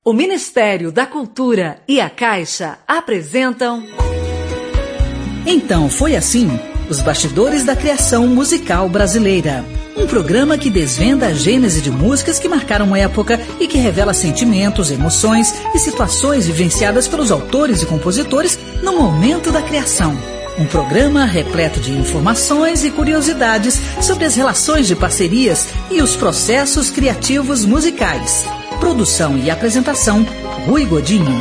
O Ministério da Cultura e a Caixa apresentam... Então foi assim, os bastidores da criação musical brasileira. Um programa que desvenda a gênese de músicas que marcaram uma época e que revela sentimentos, emoções e situações vivenciadas pelos autores e compositores no momento da criação. Um programa repleto de informações e curiosidades sobre as relações de parcerias e os processos criativos musicais. Produção e apresentação, Rui Godinho.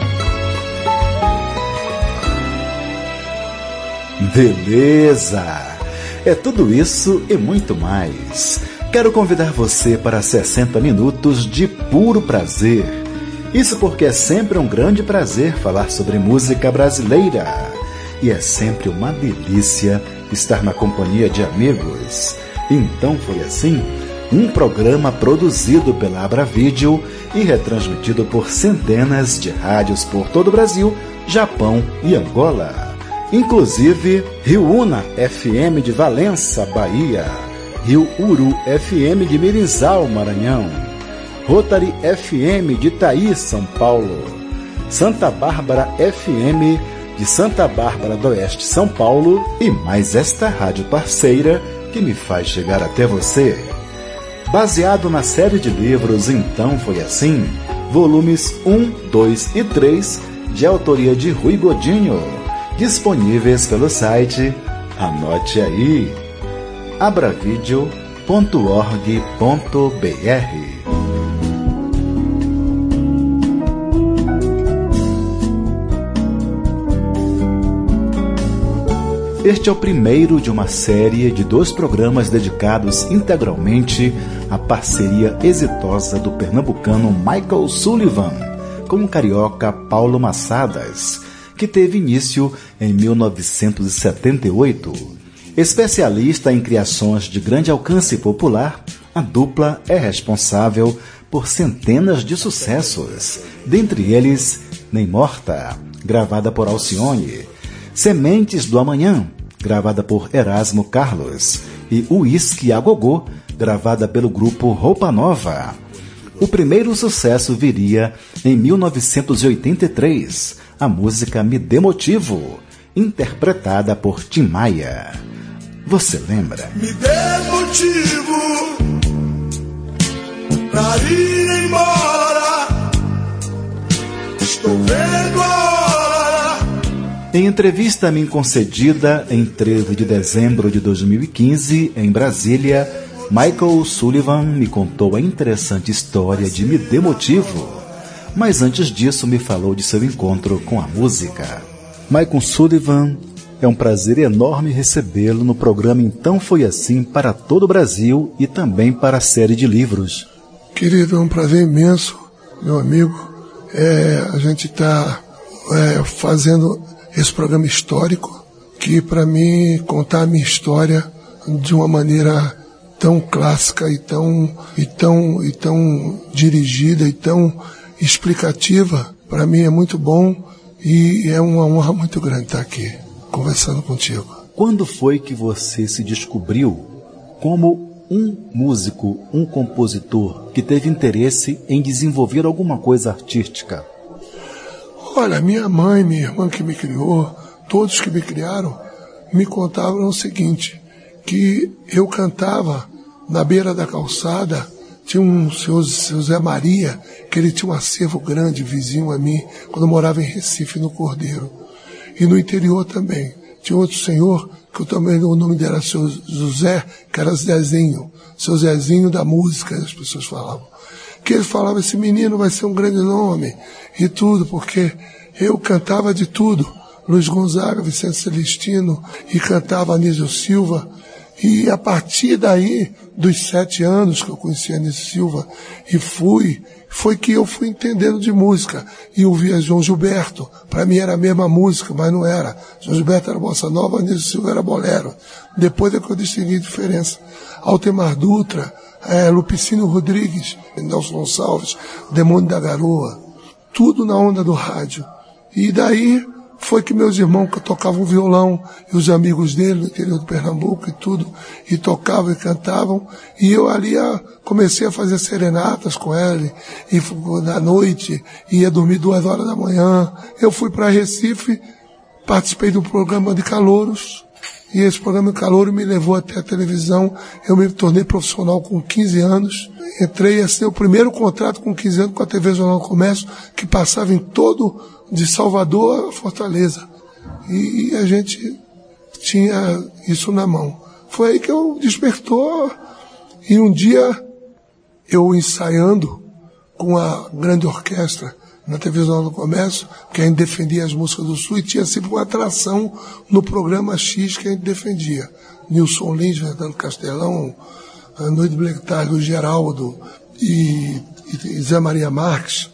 Beleza! É tudo isso e muito mais. Quero convidar você para 60 minutos de puro prazer. Isso porque é sempre um grande prazer falar sobre música brasileira. E é sempre uma delícia estar na companhia de amigos. Então foi assim, um programa produzido pela Abravídeo e retransmitido por centenas de rádios por todo o Brasil, Japão e Angola. Inclusive, Rio Una FM de Valença, Bahia, Rio Uru FM de Mirinzal, Maranhão, Rotary FM de Itaí, São Paulo, Santa Bárbara FM de Santa Bárbara do Oeste, São Paulo, e mais esta rádio parceira que me faz chegar até você. Baseado na série de livros Então Foi Assim, volumes 1, 2 e 3, de autoria de Rui Godinho, disponíveis pelo site, anote aí, abravideo.org.br. Este é o primeiro de uma série de 2 programas dedicados integralmente à parceria exitosa do pernambucano Michael Sullivan com o carioca Paulo Massadas, que teve início em 1978. Especialista em criações de grande alcance popular, a dupla é responsável por centenas de sucessos, dentre eles Nem Morta, gravada por Alcione, Sementes do Amanhã, gravada por Erasmo Carlos, e Uísque a Gogô, gravada pelo grupo Roupa Nova. O primeiro sucesso viria em 1983, a música Me Dê Motivo, interpretada por Tim Maia. Você lembra? Me dê motivo pra ir embora, estou vendo a hora. Em entrevista a mim concedida em 13 de dezembro de 2015, em Brasília, Michael Sullivan me contou a interessante história de Me Dê Motivo, mas antes disso me falou de seu encontro com a música. Michael Sullivan, é um prazer enorme recebê-lo no programa Então Foi Assim para todo o Brasil e também para a série de livros. Querido, é um prazer imenso, meu amigo. A gente está fazendo esse programa histórico, que para mim contar a minha história de uma maneira tão clássica e tão dirigida e tão explicativa, para mim é muito bom e é uma honra muito grande estar aqui conversando contigo. Quando foi que você se descobriu como um músico, um compositor que teve interesse em desenvolver alguma coisa artística? Olha, minha mãe, minha irmã que me criou, todos que me criaram, me contavam o seguinte, que eu cantava na beira da calçada. Tinha um seu Zé Maria, que ele tinha um acervo grande, vizinho a mim, quando eu morava em Recife, no Cordeiro. E no interior também. Tinha outro senhor, que eu também, o nome dele era seu José, que era Zezinho. Seu Zezinho da música, as pessoas falavam. Que ele falava, esse menino vai ser um grande nome, e tudo, porque eu cantava de tudo. Luiz Gonzaga, Vicente Celestino, e cantava Anísio Silva. E a partir daí, dos 7 anos que eu conheci Anísio Silva, foi que eu fui entendendo de música. E ouvia João Gilberto. Para mim era a mesma música, mas não era. João Gilberto era bossa nova, Anísio Silva era bolero. Depois é que eu distingui a diferença. Altemar Dutra, Lupicínio Rodrigues, Nelson Gonçalves, Demônio da Garoa. Tudo na onda do rádio. E daí foi que meus irmãos que tocavam violão e os amigos dele no interior do Pernambuco e tudo, e tocavam e cantavam, e eu ali comecei a fazer serenatas com ele, e na noite, ia dormir 2 horas da manhã. Eu fui para Recife, participei de um programa de calouros, e esse programa de calouro me levou até a televisão. Eu me tornei profissional com 15 anos. Entrei a ser o primeiro contrato com 15 anos com a TV Jornal do Comércio, que passava em todo, de Salvador a Fortaleza. E a gente tinha isso na mão. Foi aí que eu despertou. E um dia, eu ensaiando com a grande orquestra na TV Jornal do Comércio, que a gente defendia as músicas do Sul, e tinha sempre uma atração no programa X que a gente defendia. Nilson Lins, Fernando Castelão, Noite Blectar, Luiz Geraldo e Zé Maria Marques.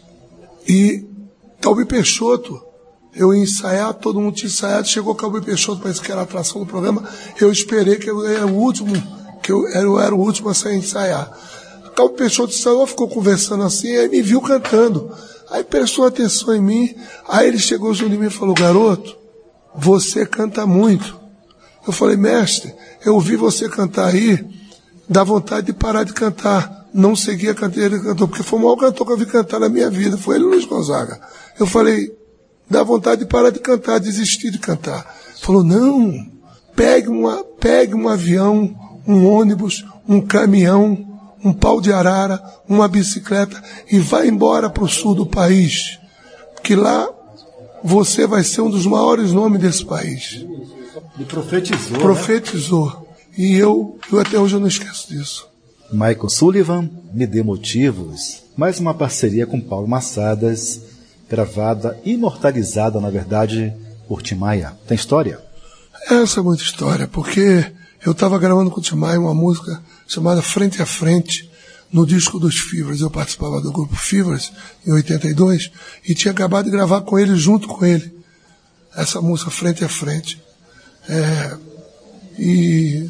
E Calbi Peixoto, eu ia ensaiar, todo mundo tinha ensaiado, chegou Calbi Peixoto, parece que era a atração do programa, eu esperei que eu era o último, eu era o último a sair ensaiar. Calbi Peixoto ensaiou, ficou conversando assim, aí me viu cantando. Aí prestou atenção em mim, aí ele chegou junto de mim e falou: garoto, você canta muito. Eu falei: mestre, eu ouvi você cantar aí, dá vontade de parar de cantar. Não segui a carreira de cantor, porque foi o maior cantor que eu vi cantar na minha vida, foi ele, Luiz Gonzaga. Eu falei: dá vontade de parar de cantar, desistir de cantar. Ele falou: não, pegue um avião, um ônibus, um caminhão, um pau de arara, uma bicicleta e vai embora para o sul do país, que lá você vai ser um dos maiores nomes desse país. E profetizou. Profetizou. Né? E eu até hoje eu não esqueço disso. Michael Sullivan, Me Dê Motivos, mais uma parceria com Paulo Massadas, gravada, imortalizada, na verdade, por Tim Maia. Tem história? Essa é muita história, porque eu estava gravando com o Tim Maia uma música chamada Frente a Frente, no disco dos Fivers. Eu participava do grupo Fivers em 82 e tinha acabado de gravar com ele, junto com ele, essa música Frente a Frente. E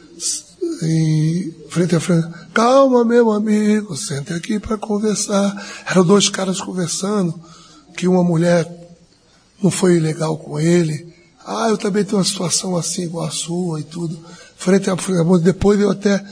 frente a frente, calma meu amigo, senta aqui para conversar. Eram 2 caras conversando, que uma mulher não foi legal com ele. Eu também tenho uma situação assim igual a sua e tudo. Frente a frente. Depois eu até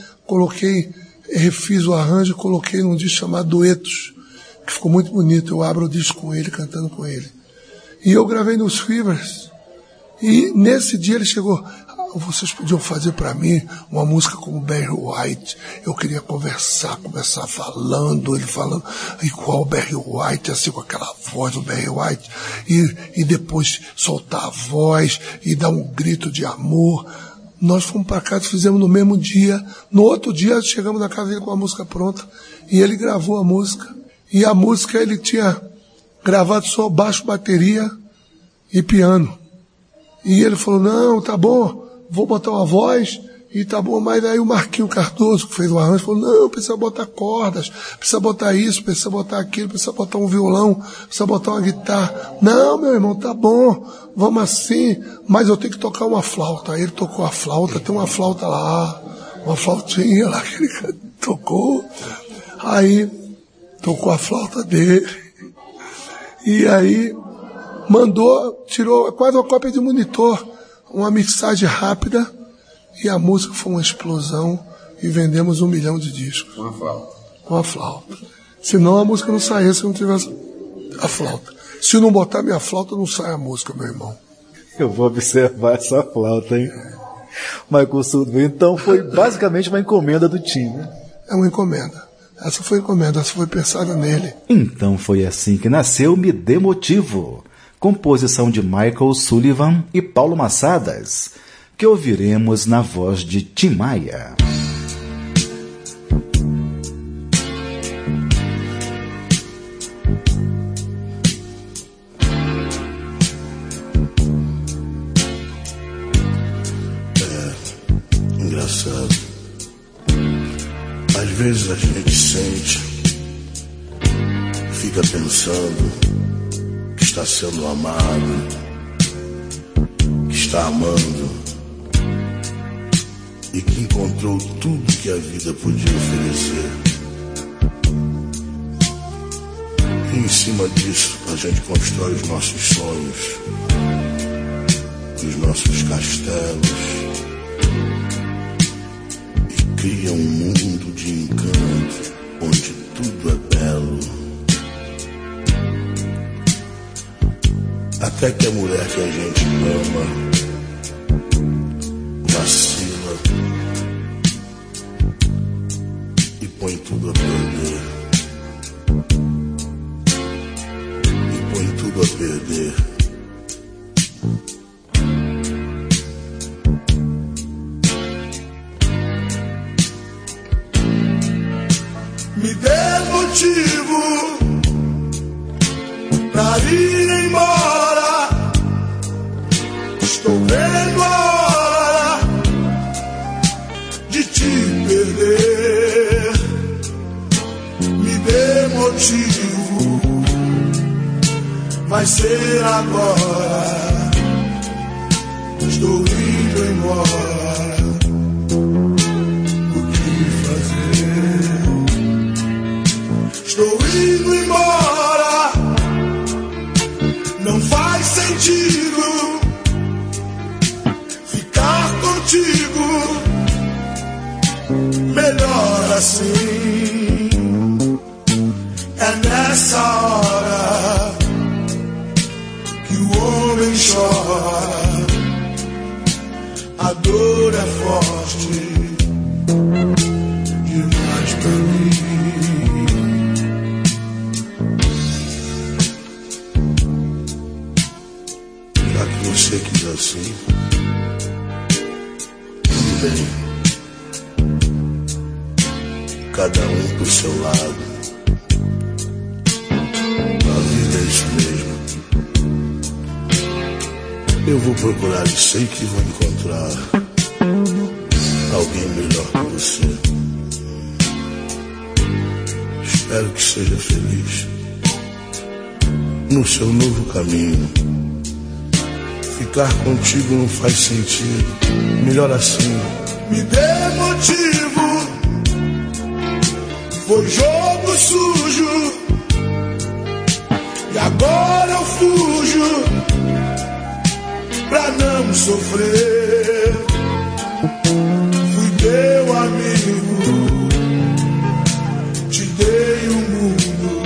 refiz o arranjo e coloquei num disco chamado Duetos, que ficou muito bonito. Eu abro o disco com ele, cantando com ele. E eu gravei nos Fivers. E nesse dia ele chegou: vocês podiam fazer para mim uma música como Barry White. Eu queria começar falando, ele falando igual o Barry White, assim, com aquela voz do Barry White, e depois soltar a voz e dar um grito de amor. Nós fomos para casa, fizemos no mesmo dia. No outro dia chegamos na casa dele com a música pronta e ele gravou a música. E a música ele tinha gravado só baixo, bateria e piano. E ele falou: não, tá bom, vou botar uma voz, e tá bom. Mas aí o Marquinho Cardoso, que fez o arranjo, falou: não, precisa botar cordas, precisa botar isso, precisa botar aquilo, precisa botar um violão, precisa botar uma guitarra. Não, meu irmão, tá bom, vamos assim, mas eu tenho que tocar uma flauta. Aí ele tocou a flauta, tem uma flauta lá, uma flautinha lá que ele tocou. Aí tocou a flauta dele, e aí tirou quase uma cópia de monitor, uma mixagem rápida, e a música foi uma explosão, e vendemos 1 milhão de discos. Com a flauta. Senão a música não saía se não tivesse a flauta. Se não botar minha flauta, não sai a música, meu irmão. Eu vou observar essa flauta, hein? Michael Sullivan, então foi basicamente uma encomenda do Tim, né? É uma encomenda. Essa foi encomenda, essa foi pensada nele. Então foi assim que nasceu Me Dê Motivo, composição de Michael Sullivan e Paulo Massadas, que ouviremos na voz de Tim Maia. Engraçado. Às vezes a gente sente, fica pensando que está sendo amado, que está amando e que encontrou tudo que a vida podia oferecer. E em cima disso a gente constrói os nossos sonhos. dos nossos castelos e cria um mundo de encanto onde tudo é belo. Até que a mulher que a gente ama vacila e põe tudo a perder. E põe tudo a perder. Me dê motivo pra ir embora. Estou vendo a hora de te perder. Me dê motivo, vai ser agora. Estou indo embora. O que fazer? Estou indo embora. Não faz sentido ficar contigo. Melhor assim. É nessa hora que o homem chora. A dor é forte demais pra mim. Já que você quis assim, tudo bem. Cada um pro seu lado. A vida é isso mesmo. Eu vou procurar e sei que vou encontrar alguém melhor que você. Espero que seja feliz no seu novo caminho. Ficar contigo não faz sentido. Melhor assim. Me dê motivo. Foi jogo sujo e agora eu fujo pra não sofrer. Fui teu amigo, te dei o mundo.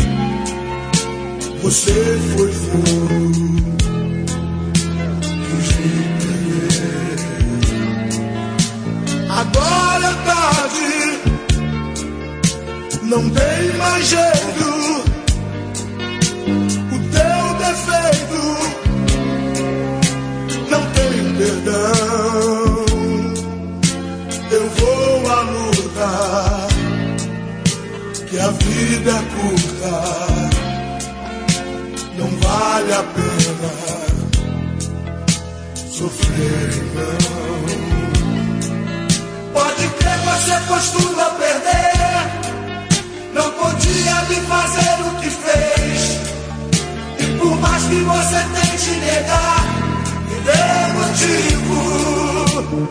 Você foi fogo, quis me perder. Agora é tarde, não tem mais jeito. O teu defeito não tem perdão. Eu vou à luta, que a vida é curta. Não vale a pena sofrer, não. Pode crer, você costuma perder. Não podia me fazer o que fez. E por mais que você tente negar, me dê motivo.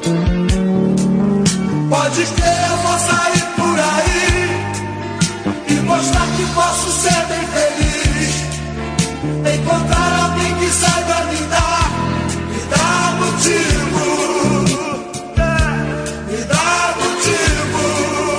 Pode crer, eu vou sair por aí e mostrar que posso ser bem feliz. Encontrar alguém que saiba me dar motivo. Me dá motivo.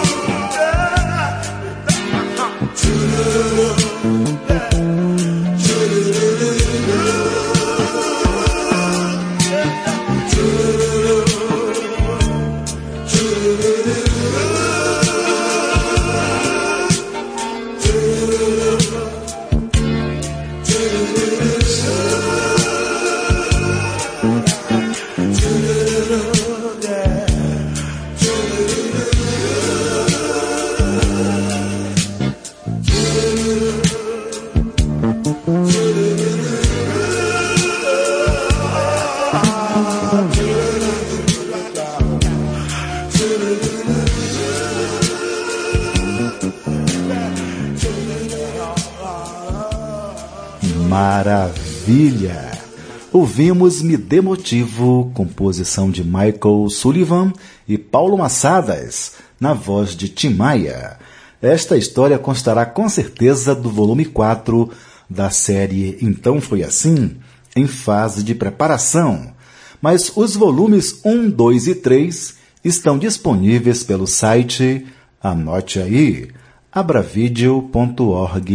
Maravilha! Ouvimos Me Dê Motivo, composição de Michael Sullivan e Paulo Massadas, na voz de Tim Maia. Esta história constará com certeza do volume 4 da série Então Foi Assim, em fase de preparação, mas os volumes 1, 2 e 3 estão disponíveis pelo site, anote aí, abravideo.org.br.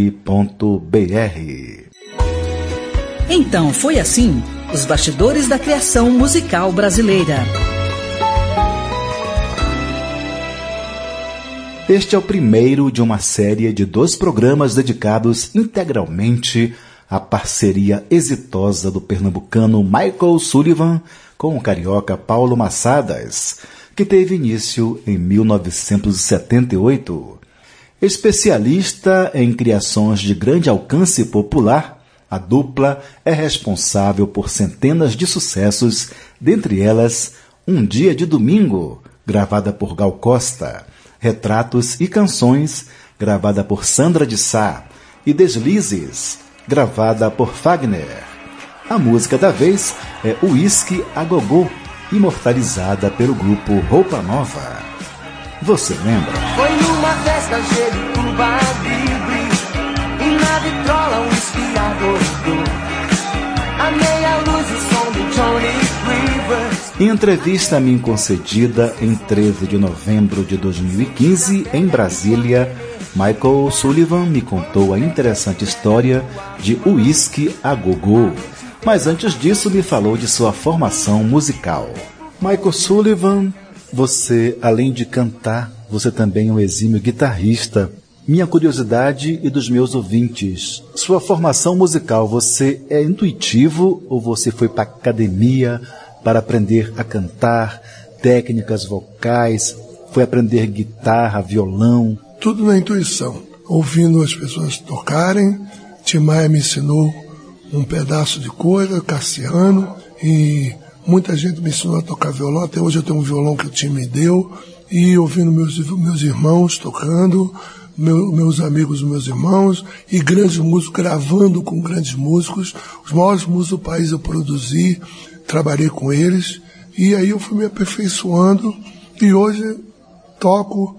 Então foi assim, os bastidores da criação musical brasileira. Este é o primeiro de uma série de 2 programas dedicados integralmente à parceria exitosa do pernambucano Michael Sullivan com o carioca Paulo Massadas, que teve início em 1978. Especialista em criações de grande alcance popular, a dupla é responsável por centenas de sucessos, dentre elas Um Dia de Domingo, gravada por Gal Costa, Retratos e Canções, gravada por Sandra de Sá, e Deslizes, gravada por Fagner. A música da vez é Uísque a Gogô, imortalizada pelo grupo Roupa Nova. Você lembra? Foi numa festa Jerutuba livre e na vitrola uísque a gogô. A meia luz e som do Johnny Rivers. Em entrevista a mim concedida em 13 de novembro de 2015, em Brasília, Michael Sullivan me contou a interessante história de Uísque a Gogô. Mas antes disso me falou de sua formação musical. Michael Sullivan, você, além de cantar, você também é um exímio guitarrista. Minha curiosidade e dos meus ouvintes, sua formação musical, você é intuitivo ou você foi para academia para aprender a cantar, técnicas vocais, foi aprender guitarra, violão? Tudo na intuição, ouvindo as pessoas tocarem. Tim Maia me ensinou um pedaço de coisa, Cassiano, e muita gente me ensinou a tocar violão. Até hoje eu tenho um violão que o Tim me deu, e ouvindo meus irmãos tocando, meus amigos, meus irmãos, e grandes músicos, gravando com grandes músicos. Os maiores músicos do país eu produzi, trabalhei com eles, e aí eu fui me aperfeiçoando, e hoje toco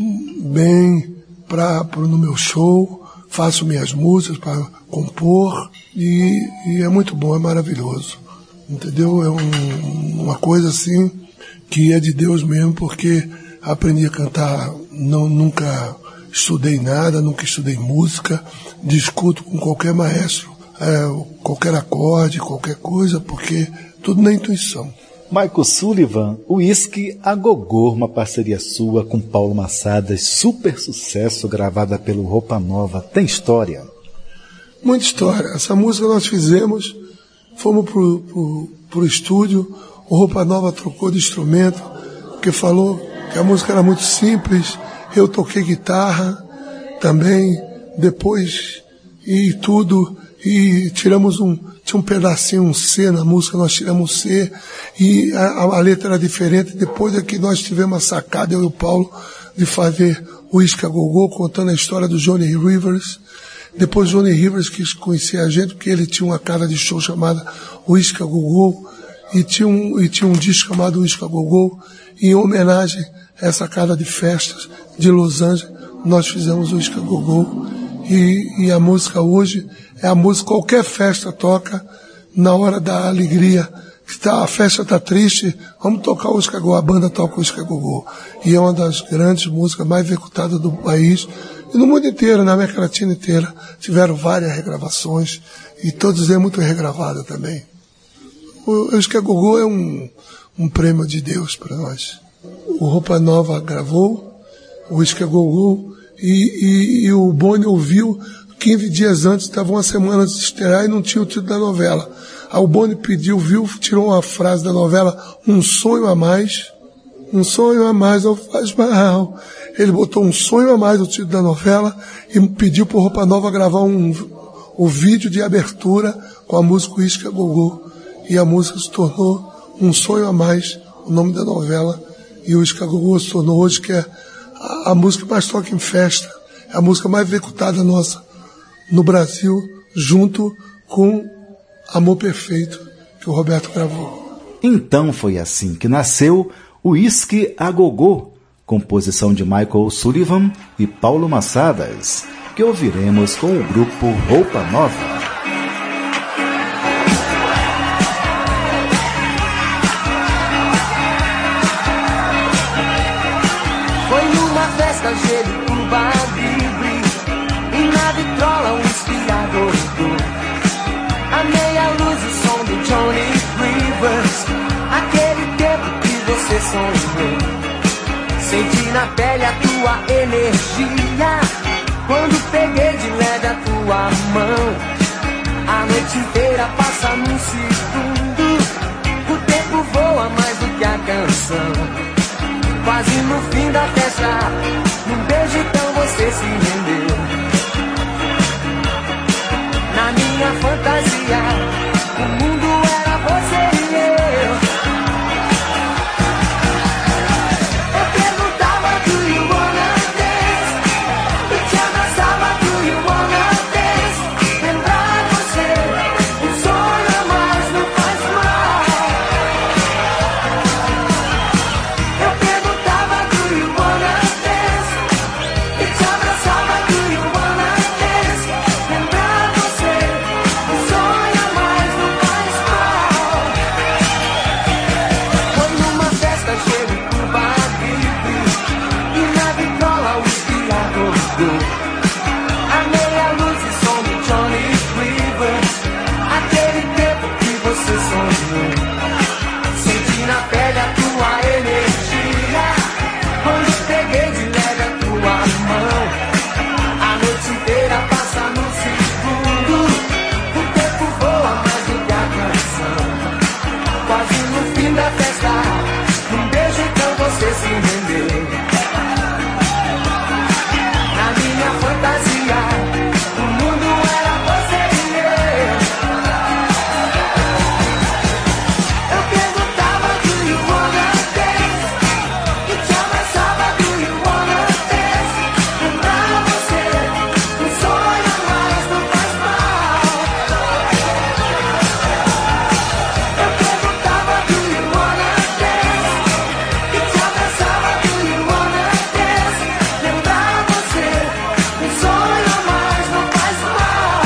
bem no meu show, faço minhas músicas para compor, e é muito bom, é maravilhoso, entendeu? É uma coisa assim que é de Deus mesmo, porque aprendi a cantar, nunca estudei nada, nunca estudei música, discuto com qualquer maestro, qualquer acorde, qualquer coisa, porque tudo na intuição. Michael Sullivan, Uísque a Gogô, uma parceria sua com Paulo Massadas, super sucesso, gravada pelo Roupa Nova. Tem história? Muita história. Essa música nós fizemos, fomos pro estúdio, o Roupa Nova trocou de instrumento, porque falou que a música era muito simples, eu toquei guitarra também, depois, e tudo, e tiramos tinha um pedacinho, um C na música, nós tiramos um C, e a letra era diferente. Depois é que nós tivemos a sacada, eu e o Paulo, de fazer Uísque a Gogô, contando a história do Johnny Rivers. Depois Johnny Rivers quis conhecer a gente, porque ele tinha uma casa de show chamada Uísque a Gogô, e tinha um disco chamado Uísque a Gogô, e em homenagem a essa casa de festas de Los Angeles, nós fizemos Uísque a Gogô, e a música hoje é a música que qualquer festa toca na hora da alegria. A festa está triste, vamos tocar o Uísque a Gogô, a banda toca o Uísque a Gogô. E é uma das grandes músicas mais executadas do país, e no mundo inteiro, na América Latina inteira, tiveram várias regravações, e todas é muito regravada também. O Uísque a Gogô é um prêmio de Deus para nós. O Roupa Nova gravou o Uísque a Gogô, e o Boni ouviu 15 dias antes, estava uma semana antes de estrear e não tinha o título da novela. Aí o Boni tirou uma frase da novela, um sonho a mais não faz mal. Ele botou um sonho a mais no título da novela e pediu para o Roupa Nova gravar o vídeo de abertura com a música Uísque a Gogô. E a música se tornou Um Sonho a Mais, o nome da novela, e o Uísque a Gogô se tornou hoje que é a música que mais toca em festa, é a música mais executada nossa no Brasil, junto com Amor Perfeito, que o Roberto gravou. Então foi assim que nasceu Uísque a Gogô, composição de Michael Sullivan e Paulo Massadas, que ouviremos com o grupo Roupa Nova. Cuba Libre e na vitrola um espiador. A meia luz, o som do Johnny Rivers, aquele tempo que você sonhou. Senti na pele a tua energia quando peguei de leve a tua mão. A noite inteira passa num segundo, o tempo voa mais do que a canção. Quase no fim da festa, num beijo então você se rendeu. Na minha fantasia, o mundo era você e eu. Eu perguntava, do you wanna dance? E te abraçava, do you wanna dance? Lembrar você, um sonho a mais não faz mal. Eu perguntava, do you wanna dance? E te abraçava, do you wanna dance? Lembrar você, um sonho a mais não faz mal. Foi numa festa cheia de Cuba Libre e na vitrola o espiador. A meia luz e som do Johnny Rivers, aquele tempo que você sonhou. Senti na pele a tua energia quando peguei de leve a tua mão. A noite inteira passa num segundo, o tempo voa mais do que a canção. Quase no fim da festa, num beijo então você se rendeu. Na minha fantasia, o mundo era você e eu. Eu perguntava, do you wanna dance? E te abraçava, do you wanna dance? Lembrar você, um sonho a mais não faz mal. Eu perguntava, do you wanna dance? E te abraçava, do you wanna dance? Lembrar você, um sonho a mais não faz mal.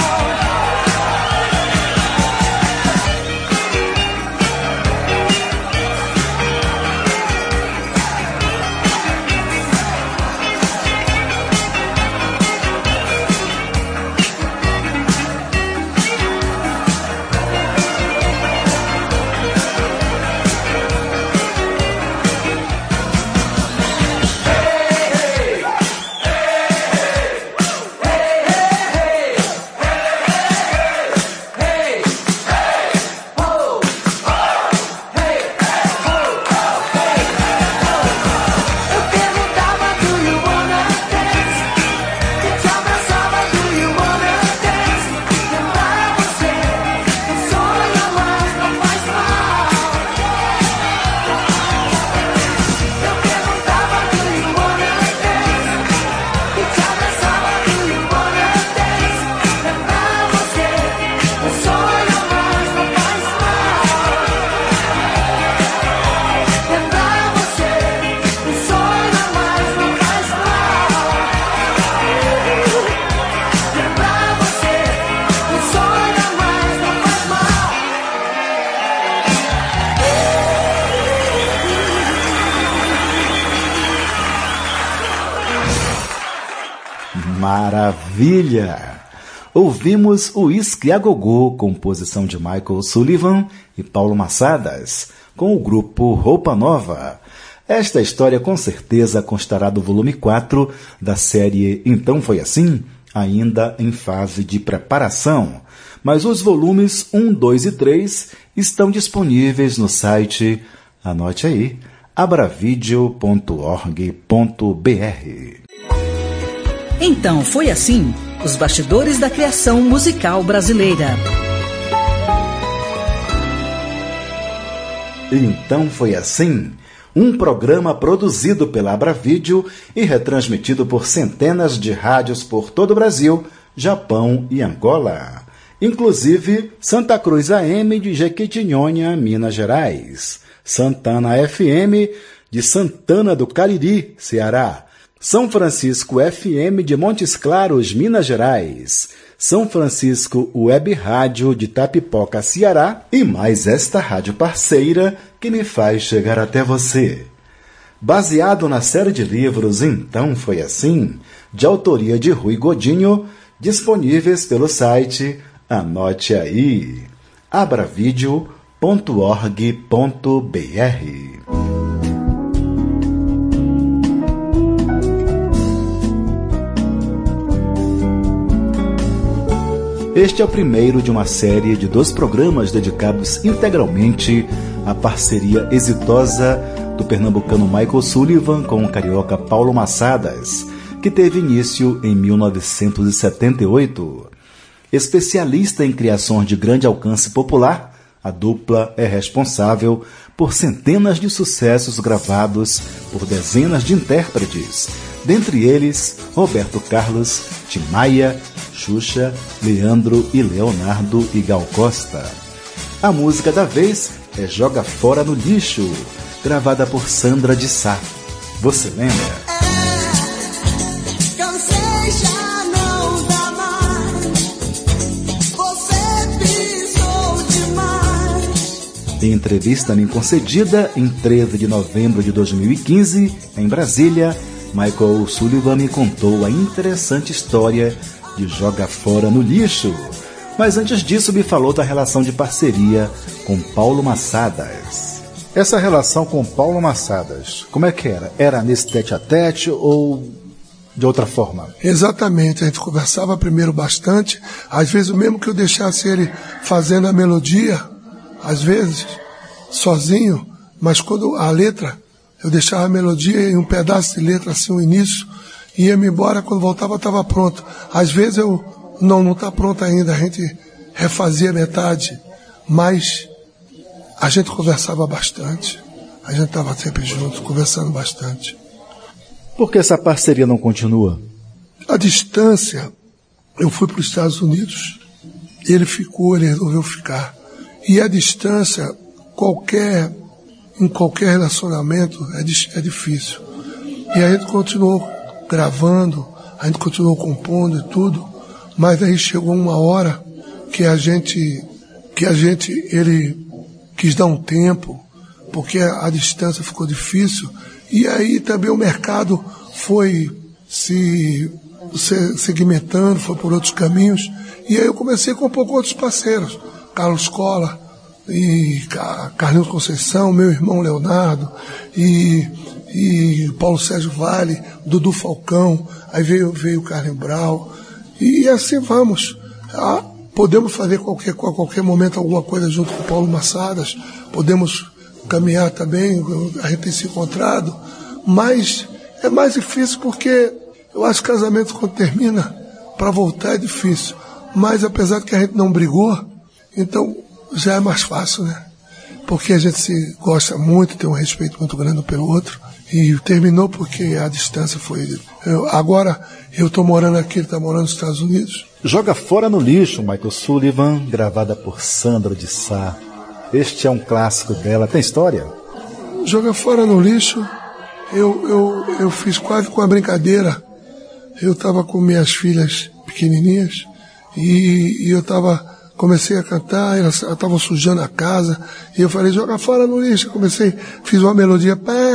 Eu perguntava, do you wanna dance? E te abraçava, do you wanna dance? Lembrar você, um sonho a mais não faz mal. Eu perguntava, do you wanna dance? E te abraçava, do you wanna dance? Lembrar você, um sonho a mais não faz mal. Lembrar você, um sonho a mais não faz mal. Lembrar você, um sonho a mais não faz mal. Maravilha! Ouvimos o Whisky a Gogô, composição de Michael Sullivan e Paulo Massadas, com o grupo Roupa Nova. Esta história com certeza constará do volume 4 da série Então Foi Assim, ainda em fase de preparação. Mas os volumes 1, 2 e 3 estão disponíveis no site, anote aí, abravideo.org.br. Então foi assim, os bastidores da criação musical brasileira. Então Foi Assim, um programa produzido pela Abravídeo e retransmitido por centenas de rádios por todo o Brasil, Japão e Angola. Inclusive Santa Cruz AM de Jequitinhonha, Minas Gerais, Santana FM de Santana do Cariri, Ceará, São Francisco FM de Montes Claros, Minas Gerais, São Francisco Web Rádio de Tapipoca, Ceará, e mais esta rádio parceira que me faz chegar até você. baseado na série de livros Então Foi Assim, de autoria de Rui Godinho, disponíveis pelo site Anote Aí, abravideo.org.br. Este é o primeiro de uma série de 2 programas dedicados integralmente à parceria exitosa do pernambucano Michael Sullivan com o carioca Paulo Massadas, que teve início em 1978. Especialista em criações de grande alcance popular, a dupla é responsável por centenas de sucessos gravados por dezenas de intérpretes, dentre eles Roberto Carlos, Tim Maia, Xuxa, Leandro e Leonardo e Gal Costa. A música da vez é Joga Fora no Lixo, gravada por Sandra de Sá. Você lembra? Cansei, já não dá mais. Você pisou demais. Em entrevista me concedida em 13 de novembro de 2015, em Brasília, Michael Sullivan me contou a interessante história de Joga Fora no Lixo. Mas antes disso me falou da relação de parceria com Paulo Massadas. Essa relação com Paulo Massadas, como é que era? Era nesse tete-a-tete ou de outra forma? Exatamente, a gente conversava primeiro bastante, às vezes mesmo que eu deixasse ele fazendo a melodia, às vezes, sozinho, mas quando a letra, eu deixava a melodia e um pedaço de letra, assim, o início, ia-me embora, quando voltava estava pronto. Às vezes eu, não está pronto ainda, a gente refazia metade, mas a gente conversava bastante, a gente estava sempre junto, conversando bastante. Por que essa parceria não continua? A distância, eu fui para os Estados Unidos, ele ficou, ele resolveu ficar. E a distância, em qualquer relacionamento, é difícil. E a gente continuou gravando, a gente continuou compondo e tudo, mas aí chegou uma hora que ele quis dar um tempo, porque a distância ficou difícil, e aí também o mercado foi se segmentando, foi por outros caminhos, e aí eu comecei a compor com outros parceiros, Carlos Cola e Carlinhos Conceição, meu irmão Leonardo, e Paulo Sérgio Vale, Dudu Falcão, aí veio o Carlinhos Brau, e assim vamos. Podemos fazer a qualquer momento alguma coisa junto com o Paulo Massadas, podemos caminhar também, a gente tem se encontrado, mas é mais difícil porque eu acho que casamento quando termina, para voltar é difícil, mas apesar de que a gente não brigou, então já é mais fácil, né? Porque a gente se gosta muito, tem um respeito muito grande um pelo outro, e terminou porque a distância foi... Agora eu estou morando aqui, ele está morando nos Estados Unidos. Joga Fora no Lixo, Michael Sullivan, gravada por Sandra de Sá. Este é um clássico dela. Tem história? Joga Fora no Lixo, eu fiz quase com a brincadeira. Eu estava com minhas filhas pequenininhas e comecei a cantar, elas estavam sujando a casa, e eu falei, joga fora no lixo. Fiz uma melodia,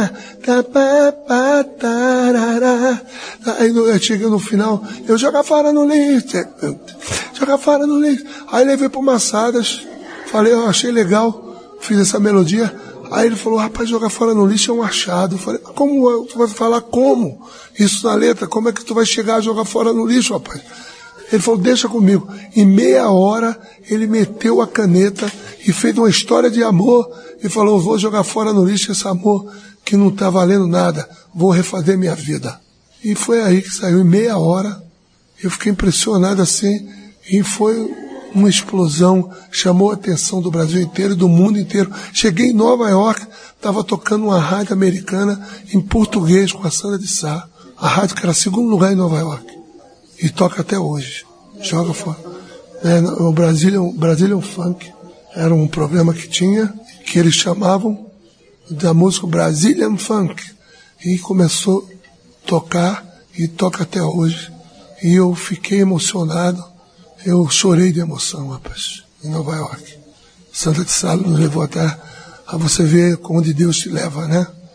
aí eu cheguei no final, eu joga fora no lixo, joga fora no lixo. Aí levei pro Massadas, falei, eu achei legal, fiz essa melodia. Aí ele falou, rapaz, jogar fora no lixo é um achado. Eu falei, como tu vai falar como? Isso na letra, como é que tu vai chegar a jogar fora no lixo, rapaz? Ele falou, deixa comigo. Em meia hora, ele meteu a caneta e fez uma história de amor e falou, vou jogar fora no lixo esse amor que não está valendo nada, vou refazer minha vida. E foi aí que saiu, em meia hora. Eu fiquei impressionado assim, e foi uma explosão, chamou a atenção do Brasil inteiro e do mundo inteiro. Cheguei em Nova York, estava tocando uma rádio americana em português com a Sandra de Sá, a rádio que era segundo lugar em Nova York. E toca até hoje. Joga fora. O Brazilian Funk era um programa que tinha, que eles chamavam da música Brazilian Funk. E começou a tocar, e toca até hoje. E eu fiquei emocionado. Eu chorei de emoção, rapaz, em Nova York. Santa de Sá nos levou até a você ver onde Deus te leva, né?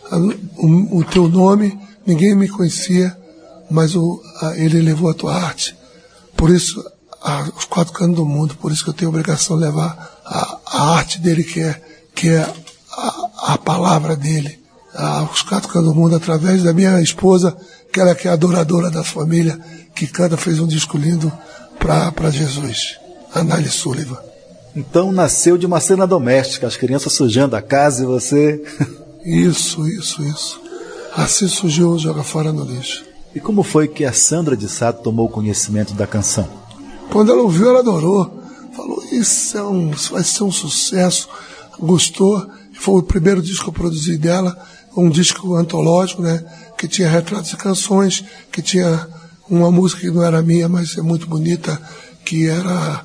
o teu nome, ninguém me conhecia, mas ele levou a tua arte. Por isso, os 4 cantos do mundo, por isso que eu tenho a obrigação de levar a arte dele, que é a palavra dele, aos 4 cantos do mundo, através da minha esposa, que ela que é adoradora da família, que canta, fez um disco lindo para Jesus, Anália Sullivan. Então nasceu de uma cena doméstica, as crianças sujando a casa e você... Isso. Assim surgiu o Joga Fora no Lixo. E como foi que a Sandra de Sá tomou conhecimento da canção? Quando ela ouviu, ela adorou. Falou, isso vai ser um sucesso. Gostou. Foi o primeiro disco que eu produzi dela, um disco antológico, né? Que tinha retratos e canções, que tinha uma música que não era minha, mas é muito bonita, que era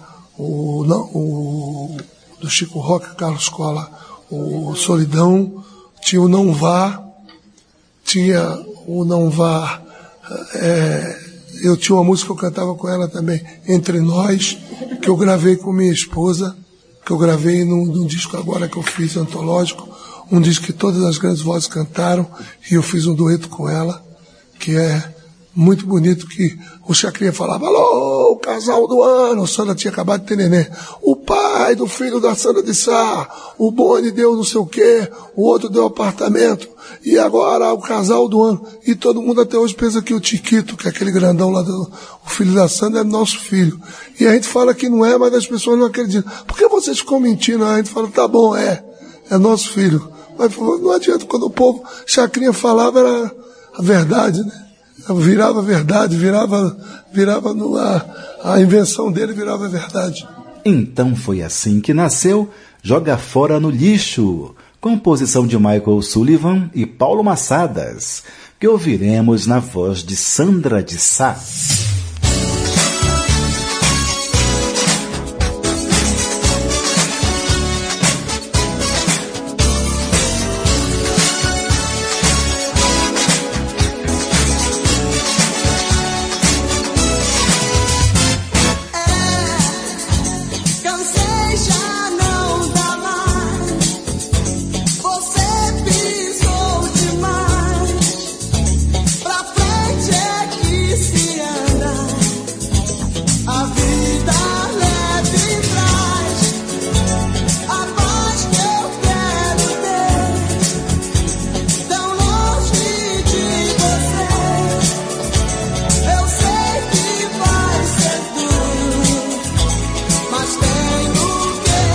do Chico Roque, Carlos Cola, o Solidão, tinha o Não Vá, eu tinha uma música que eu cantava com ela também, Entre Nós, que eu gravei com minha esposa, que eu gravei num disco agora que eu fiz antológico, um disco que todas as grandes vozes cantaram, e eu fiz um dueto com ela, que é muito bonito, que o Chacrinha falava, alô, o casal do ano, a Sandra tinha acabado de ter neném, o pai do filho da Sandra de Sá, o Boni deu não sei o quê, o outro deu apartamento, e agora o casal do ano, e todo mundo até hoje pensa que o Tiquito, que é aquele grandão lá, o filho da Sandra, é nosso filho, e a gente fala que não é, mas as pessoas não acreditam, por que vocês ficam mentindo? A gente fala, tá bom, é nosso filho, mas não adianta, quando o povo Chacrinha falava, era a verdade, né? Virava verdade, a invenção dele virava verdade. Então foi assim que nasceu Joga Fora no Lixo, composição de Michael Sullivan e Paulo Massadas, que ouviremos na voz de Sandra de Sá. Cansei, já não dá mais. Você pisou demais. Pra frente é que se anda. A vida leve traz a paz que eu quero ter. Tão longe de você, eu sei que vai ser duro, mas tenho que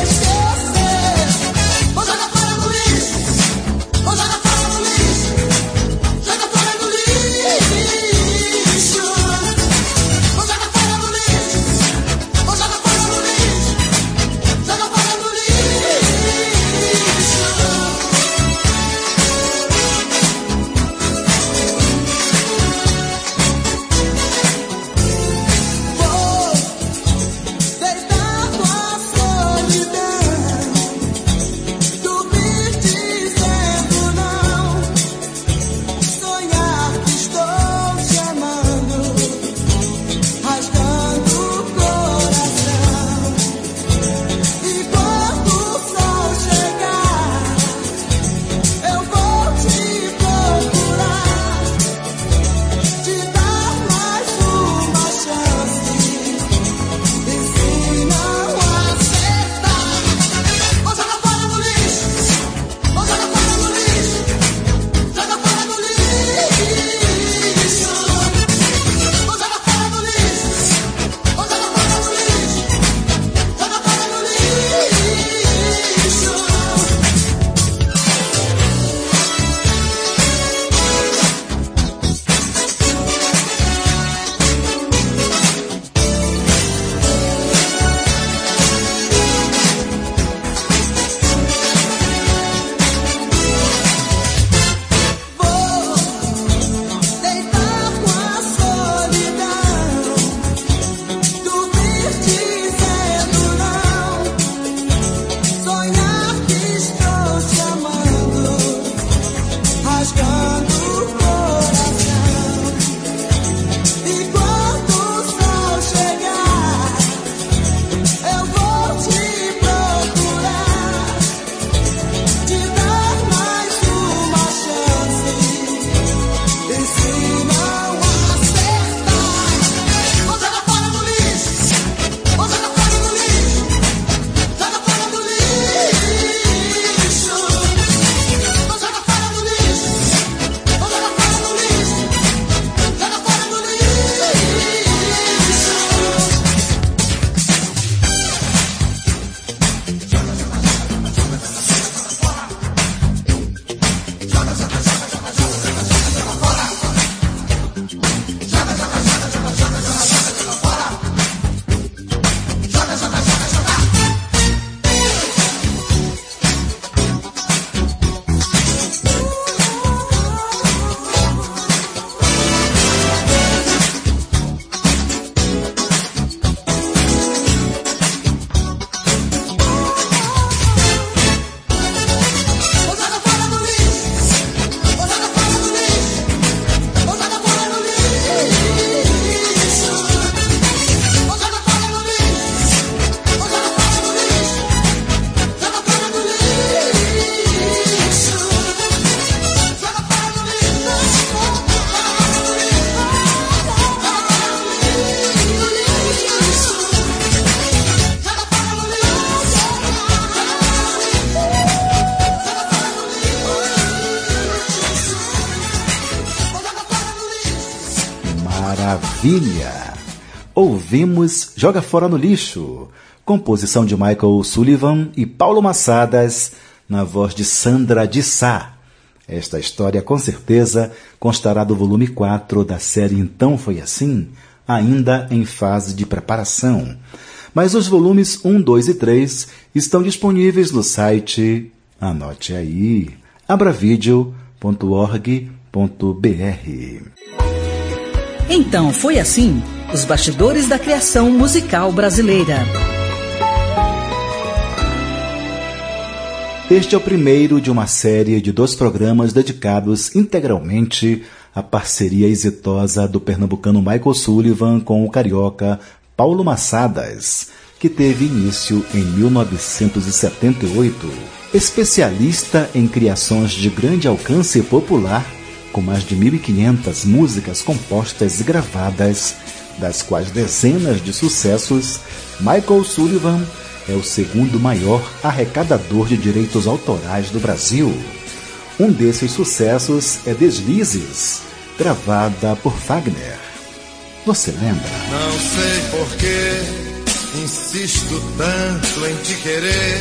Maravilha! Ouvimos Joga Fora no Lixo, composição de Michael Sullivan e Paulo Massadas, na voz de Sandra de Sá. Esta história, com certeza, constará do volume 4 da série Então Foi Assim, ainda em fase de preparação. Mas os volumes 1, 2 e 3 estão disponíveis no site, anote aí, abravideo.org.br. Então Foi Assim, os bastidores da criação musical brasileira. Este é o primeiro de uma série de 2 programas dedicados integralmente à parceria exitosa do pernambucano Michael Sullivan com o carioca Paulo Massadas, que teve início em 1978. Especialista em criações de grande alcance popular, com mais de 1.500 músicas compostas e gravadas, das quais dezenas de sucessos, Michael Sullivan é o segundo maior arrecadador de direitos autorais do Brasil. Um desses sucessos é Deslizes, gravada por Fagner. Você lembra? Não sei por que insisto tanto em te querer,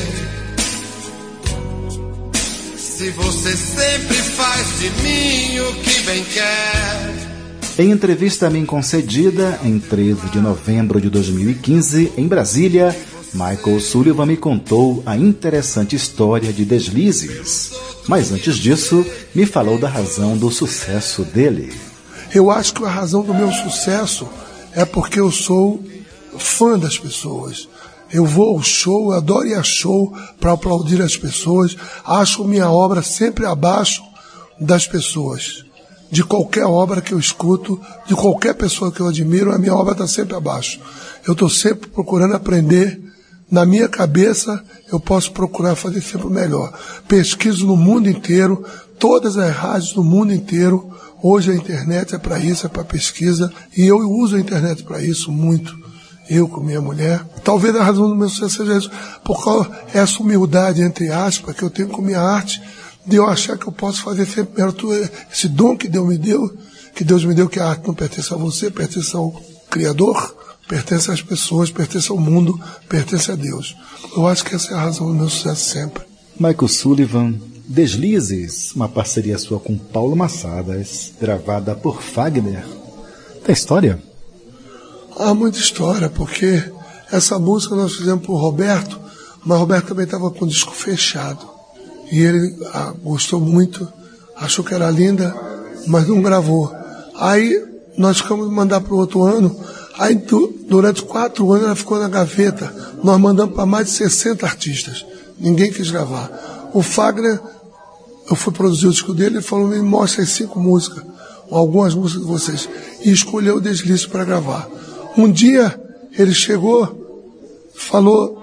se você sempre faz de mim o que bem quer. Em entrevista a mim concedida em 13 de novembro de 2015, em Brasília, Michael Sullivan me contou a interessante história de Deslizes. Mas antes disso, me falou da razão do sucesso dele. Eu acho que a razão do meu sucesso é porque eu sou fã das pessoas. Eu vou ao show, eu adoro ir a show para aplaudir as pessoas. Acho minha obra sempre abaixo das pessoas. De qualquer obra que eu escuto, de qualquer pessoa que eu admiro, a minha obra está sempre abaixo. Eu estou sempre procurando aprender. Na minha cabeça, eu posso procurar fazer sempre o melhor. Pesquiso no mundo inteiro, todas as rádios do mundo inteiro. Hoje a internet é para isso, é para pesquisa. E eu uso a internet para isso muito. Eu com minha mulher. Talvez a razão do meu sucesso seja isso. Por causa dessa humildade, entre aspas, que eu tenho com minha arte, de eu achar que eu posso fazer sempre melhor. Esse dom que Deus me deu, que a arte não pertence a você, pertence ao Criador, pertence às pessoas, pertence ao mundo, pertence a Deus. Eu acho que essa é a razão do meu sucesso sempre. Michael Sullivan, Deslizes, uma parceria sua com Paulo Massadas, gravada por Fagner. Tem história? Há muita história, porque essa música nós fizemos para o Roberto, mas o Roberto também estava com o disco fechado. E ele gostou muito, achou que era linda, mas não gravou. Aí nós ficamos de mandar para o outro ano. Aí, durante 4 anos, ela ficou na gaveta. Nós mandamos para mais de 60 artistas. Ninguém quis gravar. O Fagner, eu fui produzir o disco dele, ele falou, me mostra as 5 músicas, algumas músicas de vocês. E escolheu o Deslizes para gravar. Um dia, ele chegou, falou,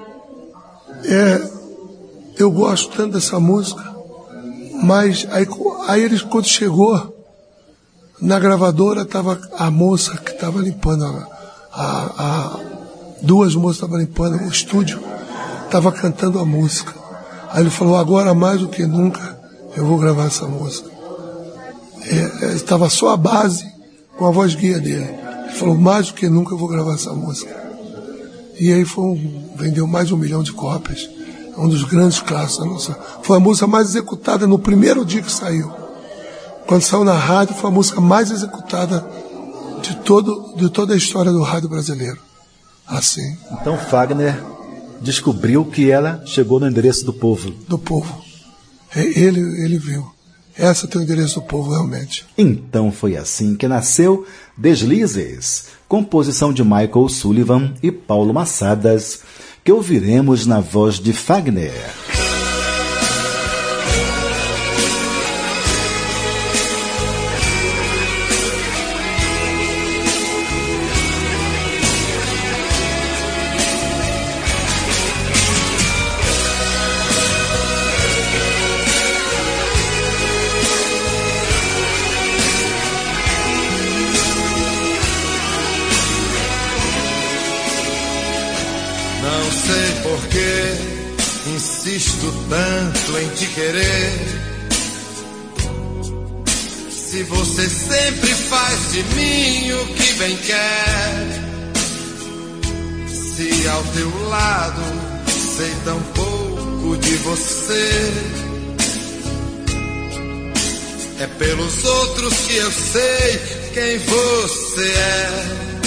eu gosto tanto dessa música, mas aí ele, quando chegou na gravadora, estava a moça que estava limpando 2 moças estavam limpando o estúdio, estava cantando a música. Aí ele falou, agora mais do que nunca eu vou gravar essa música. Estava só a base com a voz guia dele. Ele falou, mais do que nunca eu vou gravar essa música. E aí vendeu mais de 1 milhão de cópias. É um dos grandes clássicos da nossa. Foi a música mais executada no primeiro dia que saiu. Quando saiu na rádio, foi a música mais executada de toda a história do rádio brasileiro. Assim. Então Fagner descobriu que ela chegou no endereço do povo. Do povo. Ele viu. Essa tem o endereço do povo, realmente. Então foi assim que nasceu Deslizes, composição de Michael Sullivan e Paulo Massadas, que ouviremos na voz de Fagner. Não sei por que insisto tanto em te querer, Se você sempre faz de mim o que bem quer, se ao teu lado sei tão pouco de você, é pelos outros que eu sei quem você é.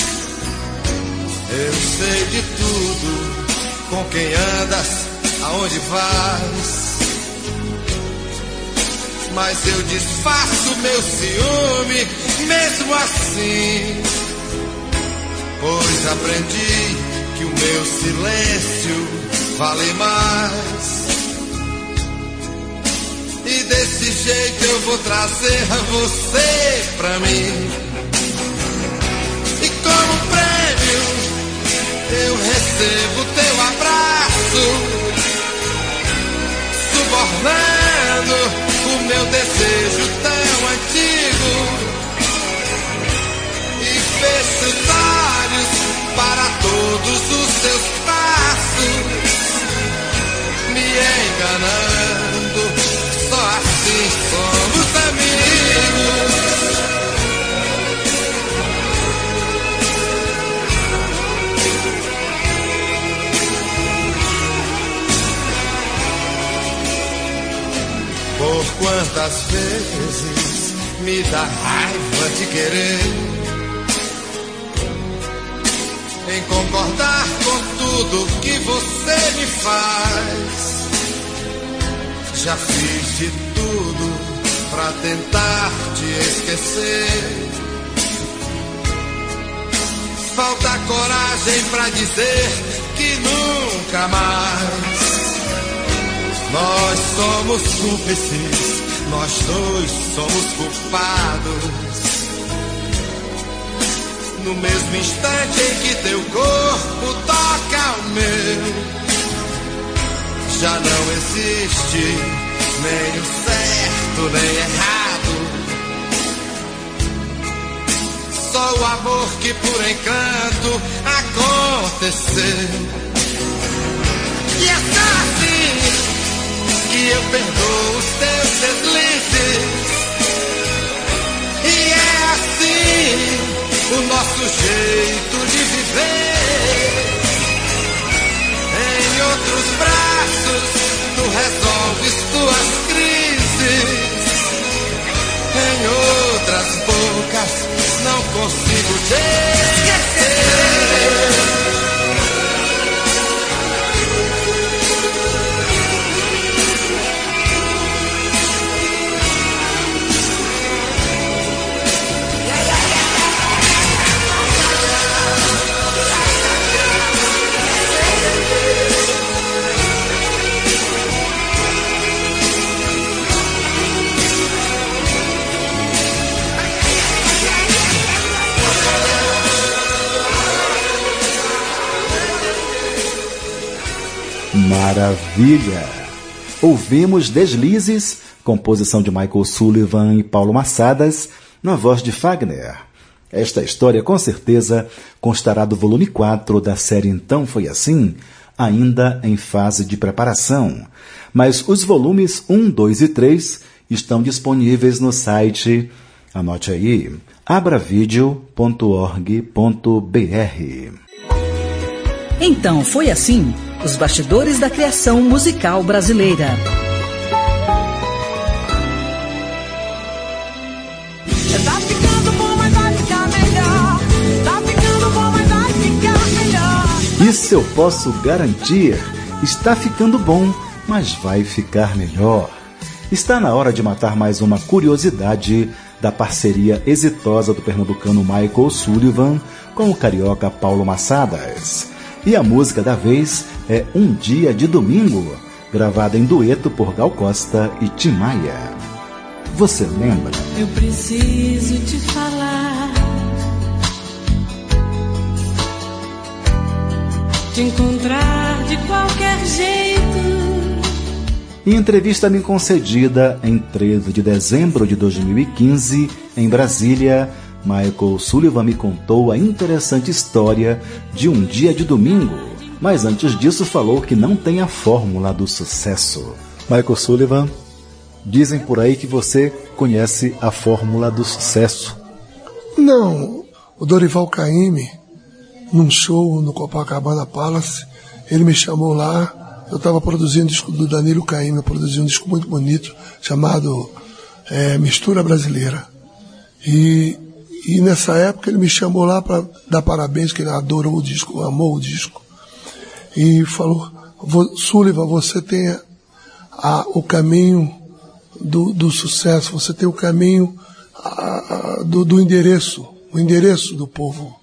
Eu sei de tudo, com quem andas, aonde vais, mas eu disfarço meu ciúme mesmo assim, pois aprendi que o meu silêncio vale mais. E desse jeito eu vou trazer você pra mim. E como prêmio eu recebo teu abraço, subornando o meu desejo tão antigo, e fecho os olhos para todos os teus passos, me enganando. Só assim somos amigos. Por quantas vezes me dá raiva de querer, em concordar com tudo que você me faz. Já fiz de tudo pra tentar te esquecer. Falta coragem pra dizer que nunca mais. Nós somos cúmplices, nós dois somos culpados. No mesmo instante em que teu corpo toca o meu, já não existe nem o certo nem errado, só o amor que por encanto aconteceu. E é só assim que eu perdoo os teus deslizes, e é assim o nosso jeito de viver. Em outros braços tu resolves tuas crises, em outras bocas não consigo te esquecer. Maravilha! Ouvimos Deslizes, composição de Michael Sullivan e Paulo Massadas, na voz de Fagner. Esta história, com certeza, constará do volume 4 da série Então Foi Assim, ainda em fase de preparação. Mas os volumes 1, 2 e 3 estão disponíveis no site, anote aí, abravideo.org.br. Então Foi Assim, os bastidores da criação musical brasileira. Tá ficando bom, mas vai ficar melhor. Tá ficando bom, mas vai ficar melhor. Isso eu posso garantir. Está ficando bom, mas vai ficar melhor. Está na hora de matar mais uma curiosidade da parceria exitosa do pernambucano Michael Sullivan com o carioca Paulo Massadas. E a música da vez é Um Dia de Domingo, gravada em dueto por Gal Costa e Tim Maia. Você lembra? Eu preciso te falar, te encontrar de qualquer jeito. Em entrevista-me concedida em 13 de dezembro de 2015, em Brasília, Michael Sullivan me contou a interessante história de Um Dia de Domingo, mas antes disso falou que não tem a fórmula do sucesso. Michael Sullivan, Dizem por aí que você conhece a fórmula do sucesso. Não, o Dorival Caymmi, num show no Copacabana Palace, ele me chamou lá, eu estava produzindo um disco do Danilo Caymmi, eu produzi um disco muito bonito, chamado Mistura Brasileira. E nessa época ele me chamou lá para dar parabéns, que ele adorou o disco, amou o disco. E falou, Sullivan, você tem o caminho do sucesso, você tem o caminho do endereço, o endereço do povo.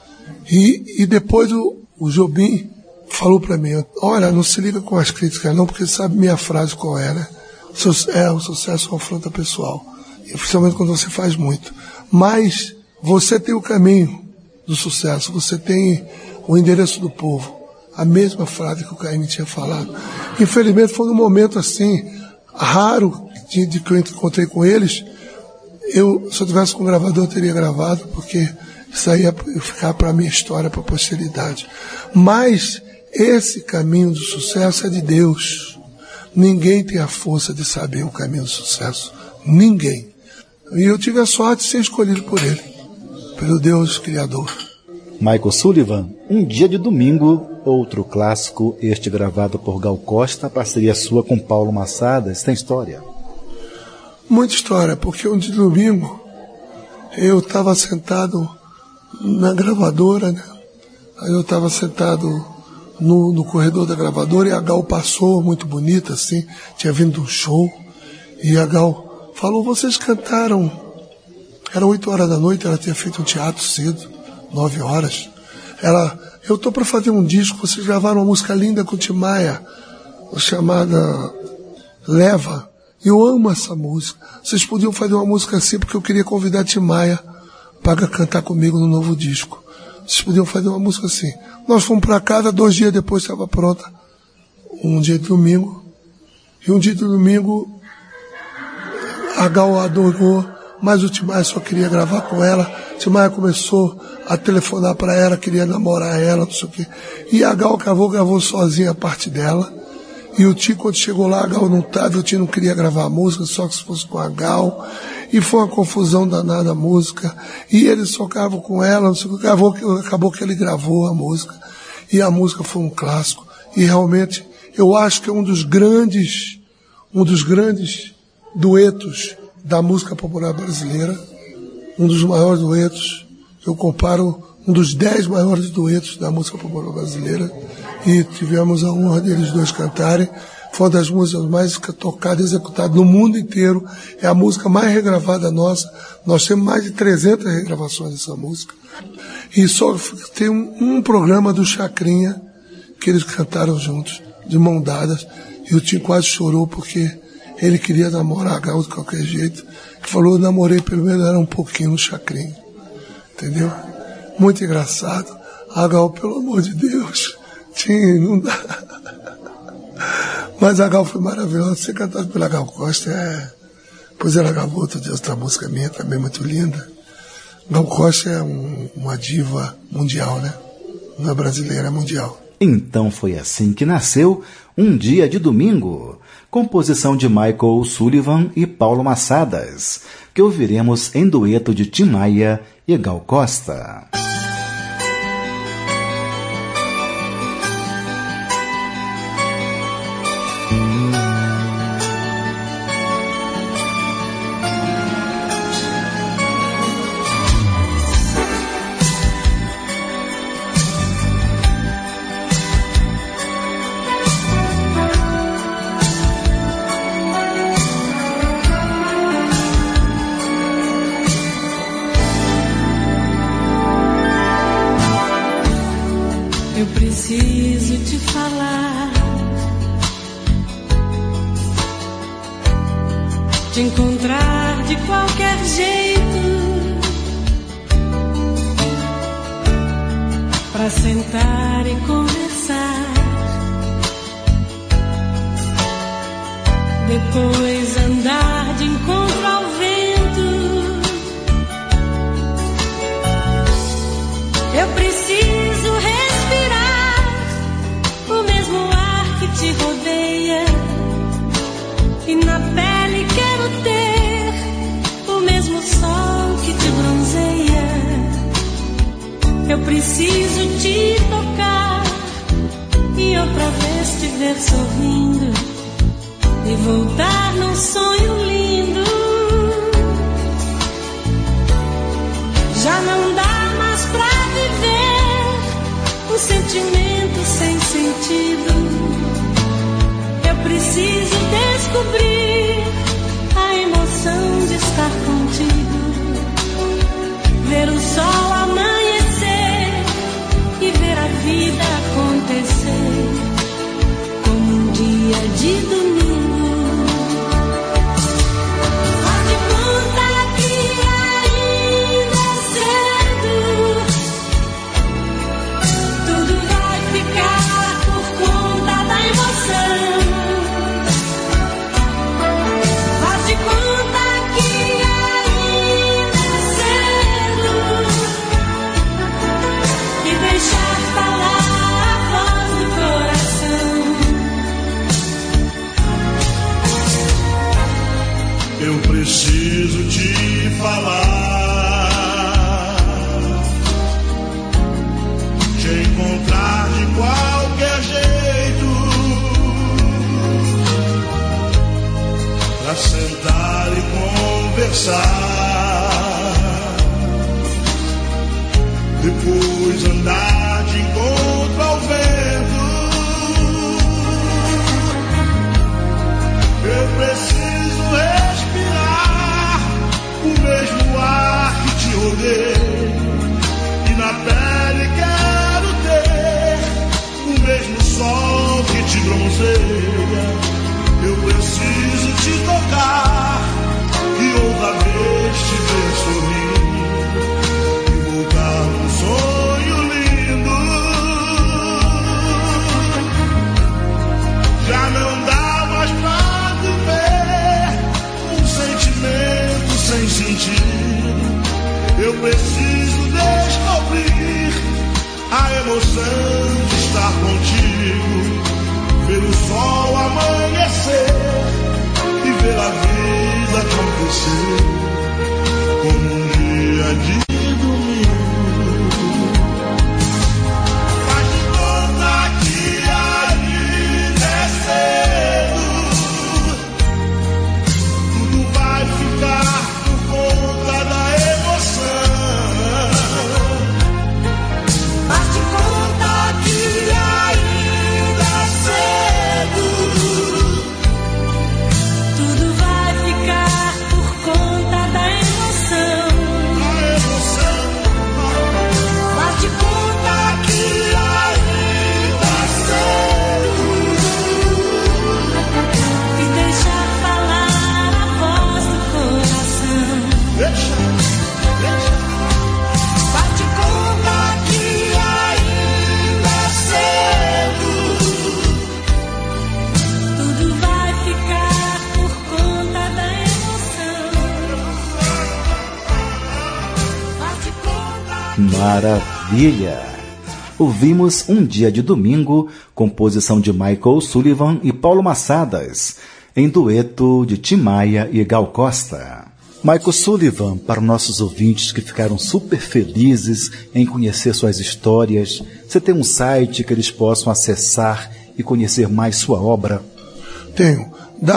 E depois o Jobim falou para mim, olha, não se liga com as críticas não, porque sabe minha frase qual é, né? O sucesso confronta pessoal, principalmente quando você faz muito. Mas você tem o caminho do sucesso, você tem o endereço do povo. A mesma frase que o Caymmi tinha falado. Infelizmente foi um momento assim, raro, de que eu encontrei com eles. Se eu tivesse com um gravador, eu teria gravado, porque isso aí ia ficar para a minha história, para a posteridade. Mas esse caminho do sucesso é de Deus. Ninguém tem a força de saber o caminho do sucesso. Ninguém. E eu tive a sorte de ser escolhido por ele, pelo Deus Criador. Michael Sullivan, Um Dia de Domingo, outro clássico, este gravado por Gal Costa, parceria sua com Paulo Massadas, tem história? Muita história, porque um dia de domingo eu estava sentado na gravadora, né? Aí eu estava sentado no corredor da gravadora e a Gal passou, muito bonita assim, tinha vindo um show, e a Gal falou, vocês cantaram, era 8 horas da noite, ela tinha feito um teatro cedo, 9 horas. Eu estou para fazer um disco, vocês gravaram uma música linda com o Tim Maia, chamada Leva. Eu amo essa música. Vocês podiam fazer uma música assim, porque eu queria convidar a Tim Maia para cantar comigo no novo disco. Vocês podiam fazer uma música assim. Nós fomos para casa, 2 dias depois estava pronta. Um dia de domingo. E um dia de domingo, a Gal adorou, mas o Tim Maia só queria gravar com ela. O Tim Maia começou a telefonar para ela, queria namorar ela, não sei o quê. E a Gal gravou sozinha a parte dela. E o Tim, quando chegou lá, a Gal não estava, o Tim não queria gravar a música, só que se fosse com a Gal. E foi uma confusão danada a música. E eles tocavam com ela, não sei o que, acabou que ele gravou a música. E a música foi um clássico. E realmente, eu acho que é um dos grandes duetos da música popular brasileira. Um dos maiores duetos. Eu comparo um dos 10 maiores duetos da música popular brasileira. E tivemos a honra deles dois cantarem. Foi uma das músicas mais tocadas e executadas no mundo inteiro. É a música mais regravada nossa. Nós temos mais de 300 regravações dessa música. E só tem um programa do Chacrinha que eles cantaram juntos, de mão dadas. E o Tim quase chorou porque ele queria namorar a Gal de qualquer jeito. Ele falou, eu namorei pelo menos era um pouquinho no Chacrinha. Entendeu? Muito engraçado. A Gal, pelo amor de Deus, Tim, não dá. Mas a Gal foi maravilhosa. Ser cantado pela Gal Costa Pois ela gravou outro dia outra música minha, também muito linda. Gal Costa é uma diva mundial, né? Não é brasileira, é mundial. Então foi assim que nasceu Um Dia de Domingo, composição de Michael Sullivan e Paulo Massadas, que ouviremos em dueto de Tim Maia e Gal Costa. Eu preciso te falar, te encontrar de qualquer jeito, pra sentar e conversar, depois andar de encontro ao vento. Eu preciso respirar o mesmo ar que te rodeia e na pele que preciso te tocar e outra vez te ver sorrindo e voltar num sonho lindo. Já não dá mais pra viver um sentimento sem sentido. Eu preciso descobrir a emoção de estar contigo, ver o sol amanhecer e ver a vida acontecer como um dia de domingo. Faz de conta que ainda é cedo, tudo vai ficar por conta da emoção. Faz de conta que ainda é cedo e deixar falar a voz do coração. Eu preciso te falar, te encontrar de qualquer jeito, pra sentar e conversar, depois andar de encontro ao vento. Eu preciso respirar o mesmo ar que te rodei, e na pele quero ter o mesmo sol que te bronzeia. Eu preciso te tocar e outra vez te ver sorrindo e voltar num sonho lindo. Já não dá mais pra viver um sentimento sem sentido. Eu preciso descobrir a emoção de estar contigo, ver o sol amanhecer e ver a vida acontecer como um dia de domingo. Faz de conta que ainda é cedo, tudo vai ficar por conta da emoção. Faz de conta que ainda é cedo, tudo vai ficar por conta da emoção. Faz de conta que ainda é cedo e deixar falar a voz do coração. Faz de conta que ainda é cedo, tudo vai ficar por conta da emoção. Faz de conta. Maravilha! Ouvimos Um Dia de Domingo, composição de Michael Sullivan e Paulo Massadas, em dueto de Tim Maia e Gal Costa. Michael Sullivan, para nossos ouvintes que ficaram super felizes em conhecer suas histórias, você tem um site que eles possam acessar e conhecer mais sua obra? Tenho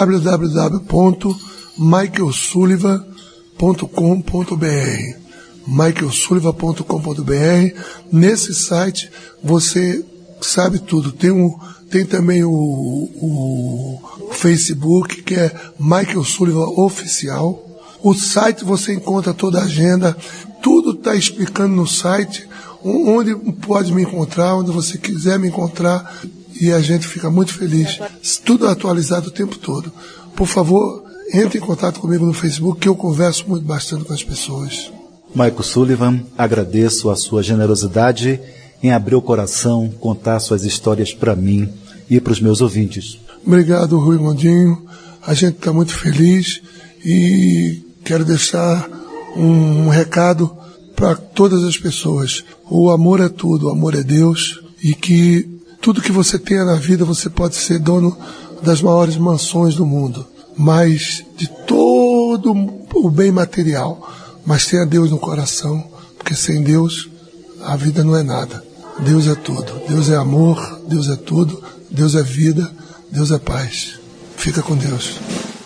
www.michaelsullivan.com.br michaelsullivan.com.br. Nesse site você sabe tudo. Tem também o Facebook, que é Michael Sullivan Oficial. O site você encontra toda a agenda, tudo está explicando no site, onde pode me encontrar, onde você quiser me encontrar, e a gente fica muito feliz. Tudo atualizado o tempo todo. Por favor, entre em contato comigo no Facebook, que eu converso bastante com as pessoas. Michael Sullivan, agradeço a sua generosidade em abrir o coração, contar suas histórias para mim e para os meus ouvintes. Obrigado, Rui Mondinho. A gente está muito feliz e quero deixar um recado para todas as pessoas. O amor é tudo, o amor é Deus, e que tudo que você tenha na vida você pode ser dono das maiores mansões do mundo, mas de todo o bem material, mas tenha Deus no coração, porque sem Deus a vida não é nada. Deus é tudo. Deus é amor, Deus é tudo, Deus é vida, Deus é paz. Fica com Deus.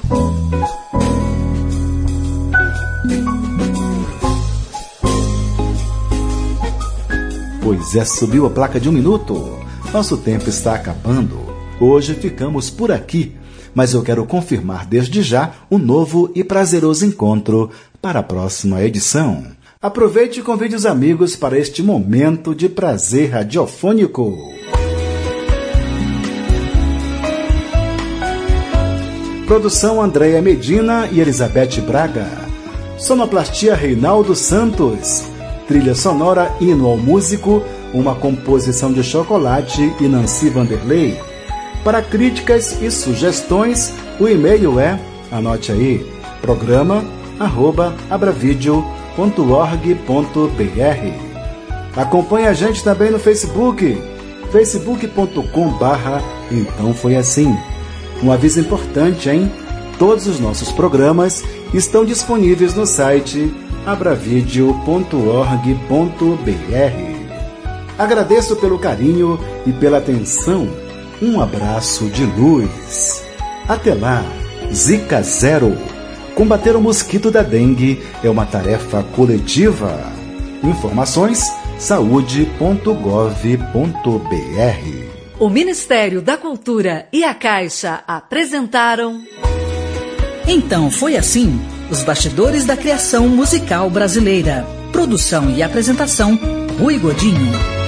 Pois é, subiu a placa de 1 minuto. Nosso tempo está acabando. Hoje ficamos por aqui, mas eu quero confirmar desde já um novo e prazeroso encontro para a próxima edição. Aproveite e convide os amigos para este momento de prazer radiofônico. Produção Andréia Medina e Elizabeth Braga. Sonoplastia Reinaldo Santos. Trilha sonora Hino ao Músico, uma composição de Chocolate e Nancy Vanderlei. Para críticas e sugestões, o e-mail é, anote aí, programa@abravideo.org.br. Acompanhe a gente também no Facebook, facebook.com/Então Foi Assim. Um aviso importante, hein? Todos os nossos programas estão disponíveis no site abravideo.org.br. Agradeço pelo carinho e pela atenção. Um abraço de luz. Até lá, Zika Zero. Combater o mosquito da dengue é uma tarefa coletiva. Informações: saude.gov.br. O Ministério da Cultura e a Caixa apresentaram Então Foi Assim, os bastidores da criação musical brasileira. Produção e apresentação, Rui Godinho.